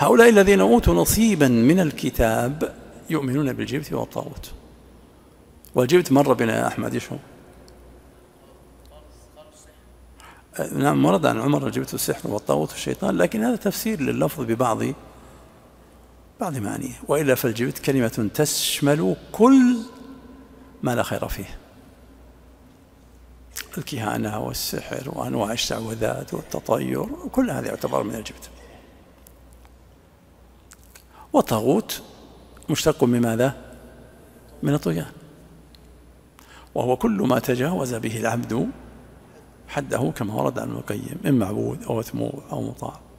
هؤلاء الذين أوتوا نصيبا من الكتاب يؤمنون بالجبت والطاغوت. والجبت مر بنا يا أحمد يشو. نعم ورد عن عمر الجبت والسحر والطاغوت والشيطان، لكن هذا تفسير لللفظ ببعض معانيه، وإلا فالجبت كلمة تشمل كل ما لا خير فيه، الكهانة والسحر وأنواع الشعوذات والتطير، كل هذا يعتبر من الجبت. والطاغوت مشتق من ماذا؟ من الطغيان، وهو كل ما تجاوز به العبد حده كما ورد عن ابن القيم من معبود أو مثمور أو مطاع.